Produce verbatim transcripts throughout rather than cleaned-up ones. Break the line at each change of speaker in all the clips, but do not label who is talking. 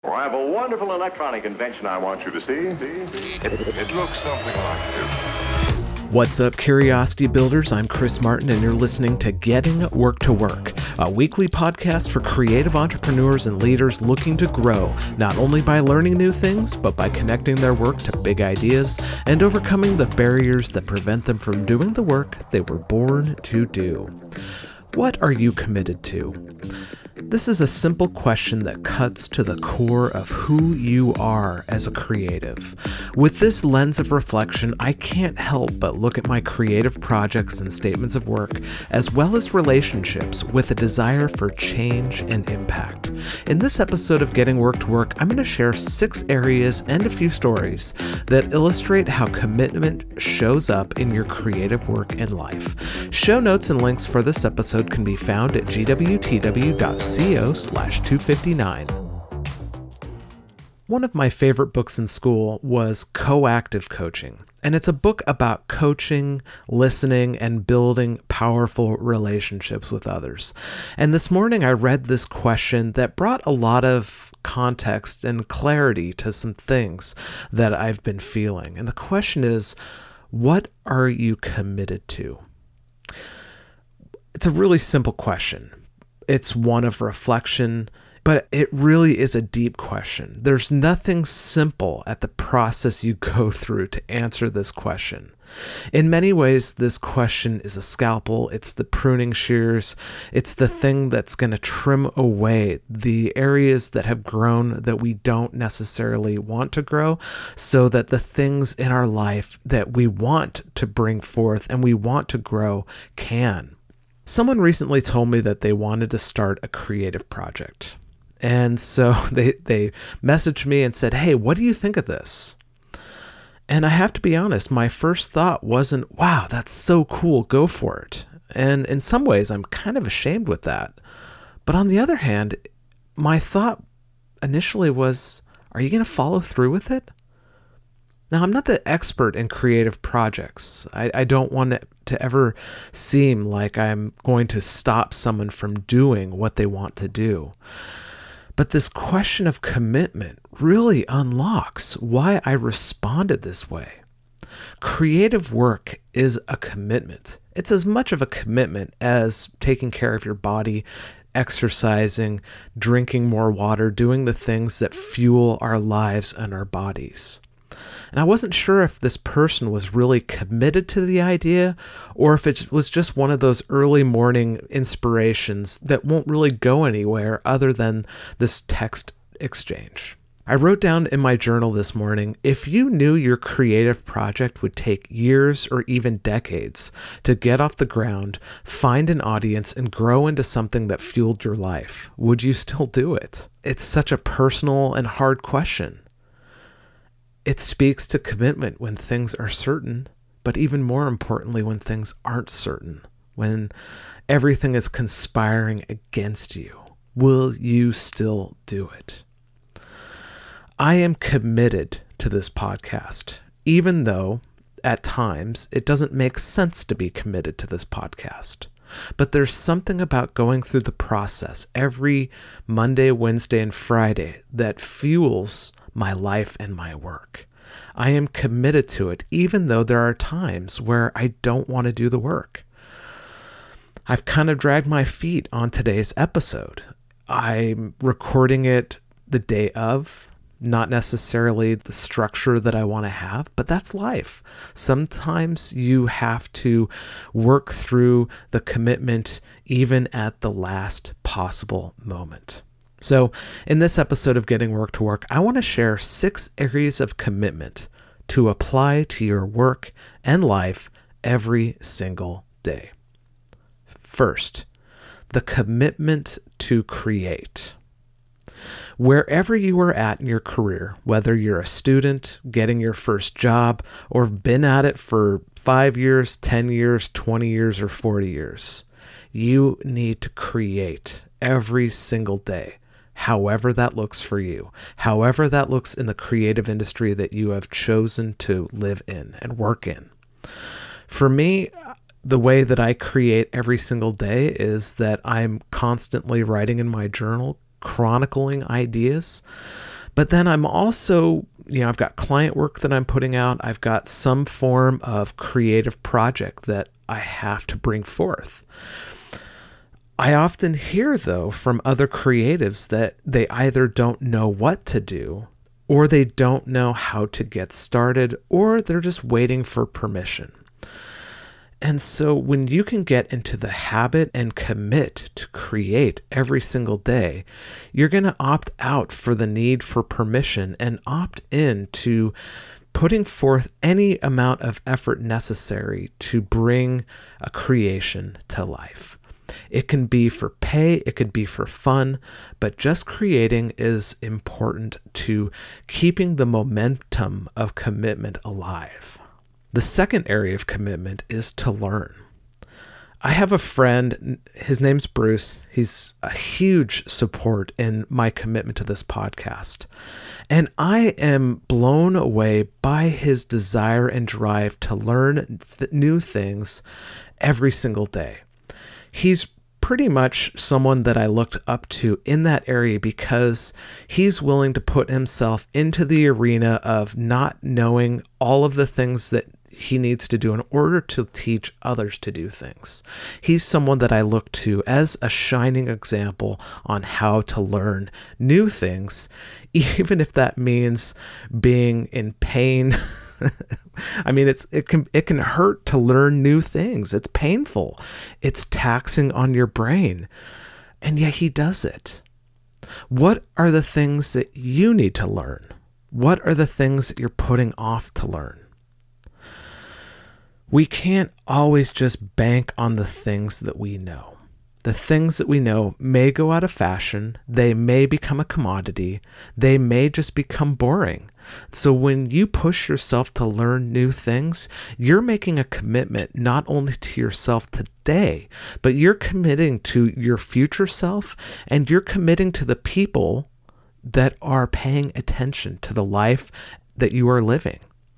Well, I have a wonderful electronic invention I want you to see. See? See?
It, it looks something like this.
What's up, Curiosity Builders? I'm Chris Martin, and you're listening to Getting Work to Work, a weekly podcast for creative entrepreneurs and leaders looking to grow, not only by learning new things, but by connecting their work to big ideas and overcoming the barriers that prevent them from doing the work they were born to do. What are you committed to? This is a simple question that cuts to the core of who you are as a creative. With this lens of reflection, I can't help but look at my creative projects and statements of work, as well as relationships, with a desire for change and impact. In this episode of Getting Work to Work, I'm going to share six areas and a few stories that illustrate how commitment shows up in your creative work and life. Show notes and links for this episode can be found at g w t w dot co slash two fifty-nine. One of my favorite books in school was Coactive Coaching, and it's a book about coaching, listening, and building powerful relationships with others. And this morning I read this question that brought a lot of context and clarity to some things that I've been feeling. And the question is, what are you committed to? It's a really simple question. It's one of reflection, but it really is a deep question. There's nothing simple at the process you go through to answer this question. In many ways, this question is a scalpel. It's the pruning shears. It's the thing that's going to trim away the areas that have grown that we don't necessarily want to grow, so that the things in our life that we want to bring forth and we want to grow can. Someone recently told me that they wanted to start a creative project. And so they, they messaged me and said, "Hey, what do you think of this?" And I have to be honest, my first thought wasn't, "Wow, that's so cool, go for it." And in some ways, I'm kind of ashamed with that. But on the other hand, my thought initially was, are you going to follow through with it? Now, I'm not the expert in creative projects. I, I don't want it to ever seem like I'm going to stop someone from doing what they want to do. But this question of commitment really unlocks why I responded this way. Creative work is a commitment. It's as much of a commitment as taking care of your body, exercising, drinking more water, doing the things that fuel our lives and our bodies. And I wasn't sure if this person was really committed to the idea or if it was just one of those early morning inspirations that won't really go anywhere other than this text exchange. I wrote down in my journal this morning, if you knew your creative project would take years or even decades to get off the ground, find an audience, and grow into something that fueled your life, would you still do it? It's such a personal and hard question. It speaks to commitment when things are certain, but even more importantly, when things aren't certain, when everything is conspiring against you. Will you still do it? I am committed to this podcast, even though at times it doesn't make sense to be committed to this podcast. But there's something about going through the process every Monday, Wednesday, and Friday that fuels my life and my work. I am committed to it, even though there are times where I don't want to do the work. I've kind of dragged my feet on today's episode. I'm recording it the day of, not necessarily the structure that I want to have, but that's life. Sometimes you have to work through the commitment even at the last possible moment. So in this episode of Getting Work to Work, I want to share six areas of commitment to apply to your work and life every single day. First, the commitment to create. Wherever you are at in your career, whether you're a student, getting your first job, or have been at it for five years, ten years, twenty years, or forty years, you need to create every single day. However that looks for you, however that looks in the creative industry that you have chosen to live in and work in. For me, the way that I create every single day is that I'm constantly writing in my journal, chronicling ideas. But then I'm also, you know, I've got client work that I'm putting out. I've got some form of creative project that I have to bring forth. I often hear, though, from other creatives that they either don't know what to do, or they don't know how to get started, or they're just waiting for permission. And so when you can get into the habit and commit to create every single day, you're going to opt out for the need for permission and opt in to putting forth any amount of effort necessary to bring a creation to life. It can be for pay, it could be for fun, but just creating is important to keeping the momentum of commitment alive. The second area of commitment is to learn. I have a friend, his name's Bruce. He's a huge support in my commitment to this podcast. And I am blown away by his desire and drive to learn th- new things every single day. He's pretty much someone that I looked up to in that area because he's willing to put himself into the arena of not knowing all of the things that he needs to do in order to teach others to do things. He's someone that I look to as a shining example on how to learn new things, even if that means being in pain. I mean, it's it can it can hurt to learn new things. It's painful. It's taxing on your brain. And yet he does it. What are the things that you need to learn? What are the things that you're putting off to learn? We can't always just bank on the things that we know. The things that we know may go out of fashion. They may become a commodity. They may just become boring. So when you push yourself to learn new things, you're making a commitment not only to yourself today, but you're committing to your future self, and you're committing to the people that are paying attention to the life that you are living.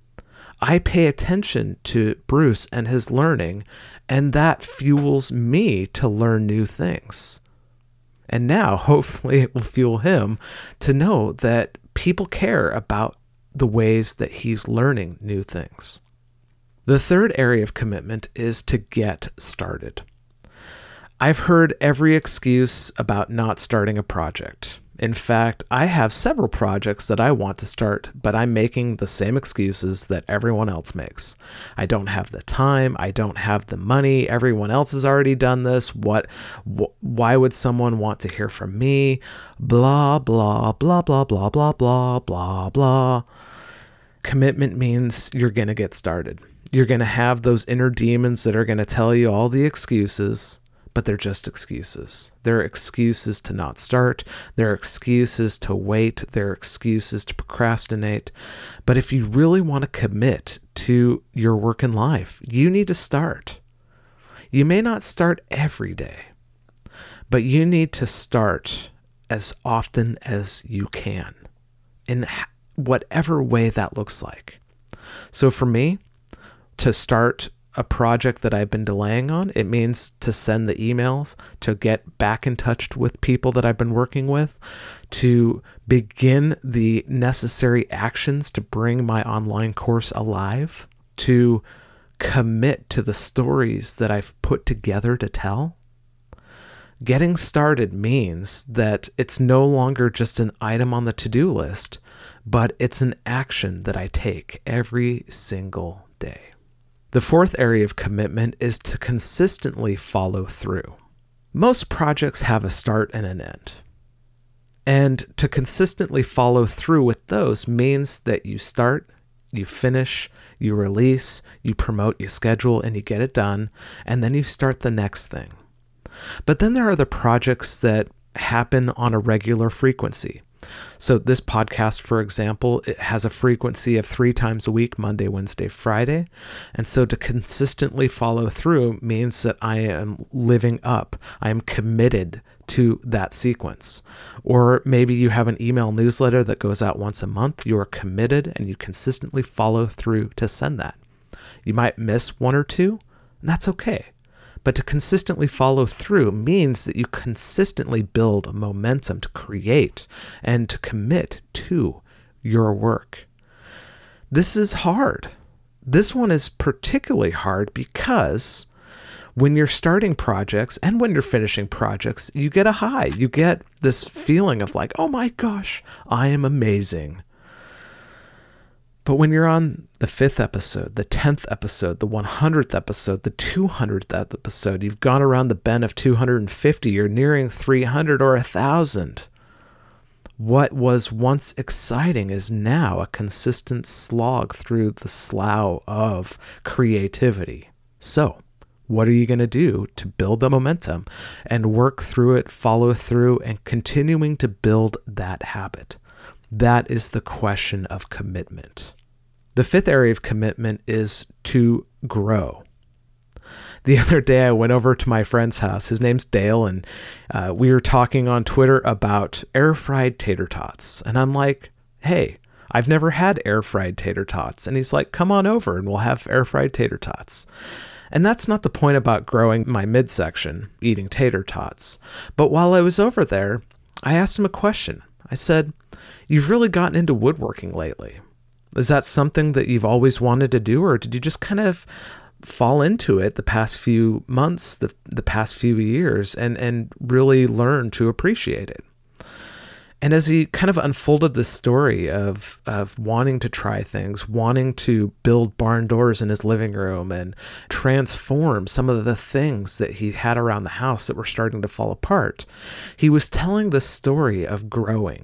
I pay attention to Bruce and his learning, and that fuels me to learn new things. And now, hopefully, it will fuel him to know that people care about the ways that he's learning new things. The third area of commitment is to get started. I've heard every excuse about not starting a project. In fact, I have several projects that I want to start, but I'm making the same excuses that everyone else makes. I don't have the time. I don't have the money. Everyone else has already done this. What? Wh- why would someone want to hear from me? Blah, blah, blah, blah, blah, blah, blah, blah, blah. Commitment means you're going to get started. You're going to have those inner demons that are going to tell you all the excuses, but they're just excuses. They're excuses to not start. They're excuses to wait. They're excuses to procrastinate. But if you really want to commit to your work in life, you need to start. You may not start every day, but you need to start as often as you can in whatever way that looks like. So for me, to start a project that I've been delaying on, it means to send the emails, to get back in touch with people that I've been working with, to begin the necessary actions to bring my online course alive, to commit to the stories that I've put together to tell. Getting started means that it's no longer just an item on the to-do list, but it's an action that I take every single day. The fourth area of commitment is to consistently follow through. Most projects have a start and an end. And to consistently follow through with those means that you start, you finish, you release, you promote, you schedule, and you get it done, and then you start the next thing. But then there are the projects that happen on a regular frequency. So this podcast, for example, it has a frequency of three times a week, Monday, Wednesday, Friday. And so to consistently follow through means that I am living up. I am committed to that sequence. Or maybe you have an email newsletter that goes out once a month. You are committed and you consistently follow through to send that. You might miss one or two, and that's okay. But to consistently follow through means that you consistently build momentum to create and to commit to your work. This is hard. This one is particularly hard because when you're starting projects and when you're finishing projects, you get a high. You get this feeling of like, oh my gosh, I am amazing. But when you're on the fifth episode, the tenth episode, the one hundredth episode, the two hundredth episode, you've gone around the bend of two hundred fifty, you're nearing three hundred or one thousand. What was once exciting is now a consistent slog through the slough of creativity. So, what are you going to do to build the momentum and work through it, follow through, and continuing to build that habit? That is the question of commitment. The fifth area of commitment is to grow. The other day I went over to my friend's house. His name's Dale, and uh, we were talking on Twitter about air-fried tater tots. And I'm like, hey, I've never had air-fried tater tots. And he's like, come on over and we'll have air-fried tater tots. And that's not the point about growing my midsection, eating tater tots. But while I was over there, I asked him a question. I said, you've really gotten into woodworking lately. Is that something that you've always wanted to do, or did you just kind of fall into it the past few months, the the past few years, and, and really learn to appreciate it? And as he kind of unfolded this story of of wanting to try things, wanting to build barn doors in his living room and transform some of the things that he had around the house that were starting to fall apart, he was telling the story of growing.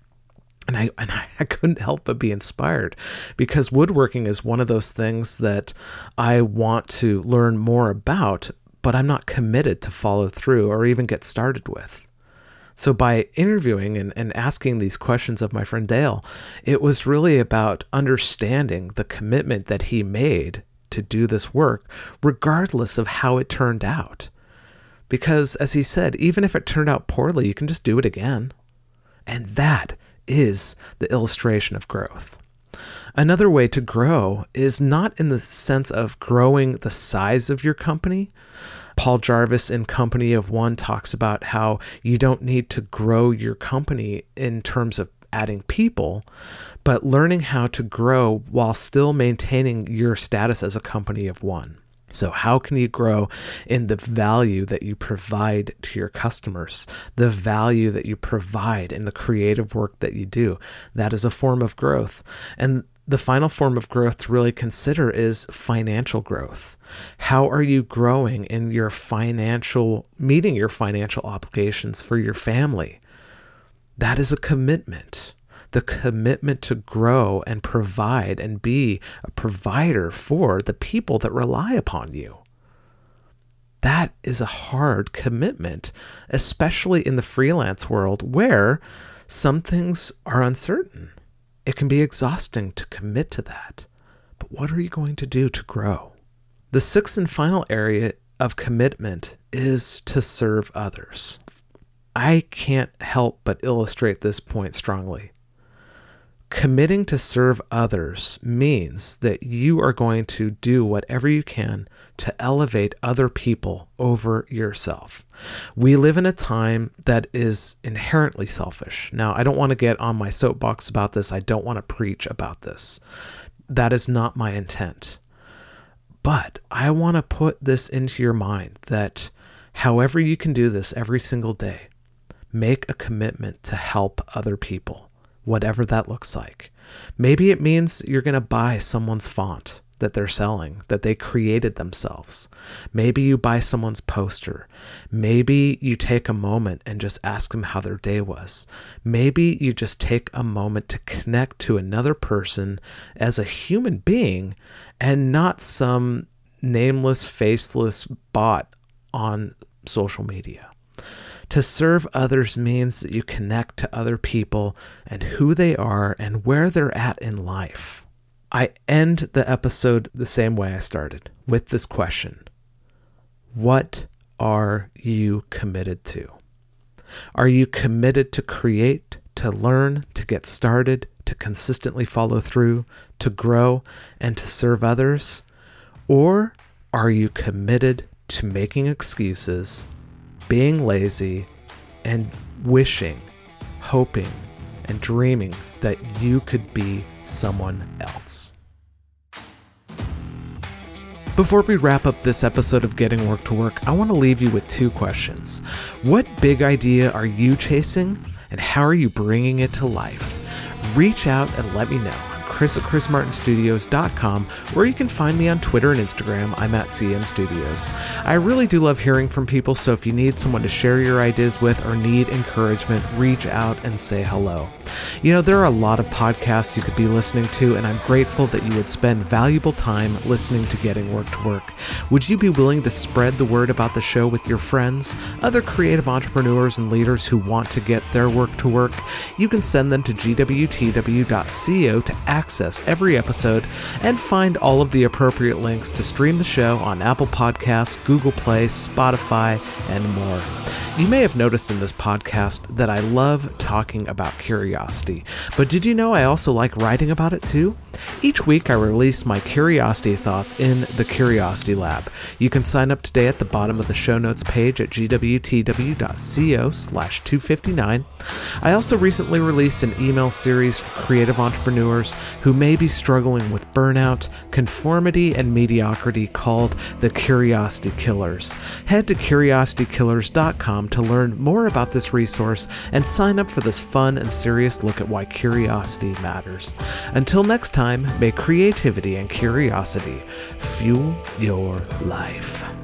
And I and I couldn't help but be inspired, because woodworking is one of those things that I want to learn more about, but I'm not committed to follow through or even get started with. So by interviewing and, and asking these questions of my friend Dale, it was really about understanding the commitment that he made to do this work, regardless of how it turned out. Because as he said, even if it turned out poorly, you can just do it again. And that is the illustration of growth. Another way to grow is not in the sense of growing the size of your company. Paul Jarvis in Company of One talks about how you don't need to grow your company in terms of adding people, but learning how to grow while still maintaining your status as a company of one. So how can you grow in the value that you provide to your customers, the value that you provide in the creative work that you do? That is a form of growth. And the final form of growth to really consider is financial growth. How are you growing in your financial, meeting your financial obligations for your family? That is a commitment. The commitment to grow and provide and be a provider for the people that rely upon you. That is a hard commitment, especially in the freelance world where some things are uncertain. It can be exhausting to commit to that. But what are you going to do to grow? The sixth and final area of commitment is to serve others. I can't help but illustrate this point strongly. Committing to serve others means that you are going to do whatever you can to elevate other people over yourself. We live in a time that is inherently selfish. Now, I don't want to get on my soapbox about this. I don't want to preach about this. That is not my intent. But I want to put this into your mind that however you can do this every single day, make a commitment to help other people. Whatever that looks like. Maybe it means you're going to buy someone's font that they're selling, that they created themselves. Maybe you buy someone's poster. Maybe you take a moment and just ask them how their day was. Maybe you just take a moment to connect to another person as a human being and not some nameless, faceless bot on social media. To serve others means that you connect to other people and who they are and where they're at in life. I end the episode the same way I started, with this question. What are you committed to? Are you committed to create, to learn, to get started, to consistently follow through, to grow, and to serve others? Or are you committed to making excuses, being lazy, and wishing, hoping, and dreaming that you could be someone else. Before we wrap up this episode of Getting Work to Work, I want to leave you with two questions. What big idea are you chasing, and how are you bringing it to life? Reach out and let me know. Chris at chris martin studios dot com, or you can find me on Twitter and Instagram. I'm at C M Studios. I really do love hearing from people, so if you need someone to share your ideas with or need encouragement, reach out and say hello. You know, there are a lot of podcasts you could be listening to, and I'm grateful that you would spend valuable time listening to Getting Work to Work. Would you be willing to spread the word about the show with your friends, other creative entrepreneurs and leaders who want to get their work to work? You can send them to g w t w dot co to access every episode and find all of the appropriate links to stream the show on Apple Podcasts, Google Play, Spotify, and more. You may have noticed in this podcast that I love talking about curiosity, but did you know I also like writing about it too? Each week I release my curiosity thoughts in the Curiosity Lab. You can sign up today at the bottom of the show notes page at g w t w dot co slash two fifty-nine. I also recently released an email series for creative entrepreneurs who may be struggling with burnout, conformity, and mediocrity called The Curiosity Killers. Head to curiosity killers dot com to learn more about this resource and sign up for this fun and serious look at why curiosity matters. Until next time, may creativity and curiosity fuel your life.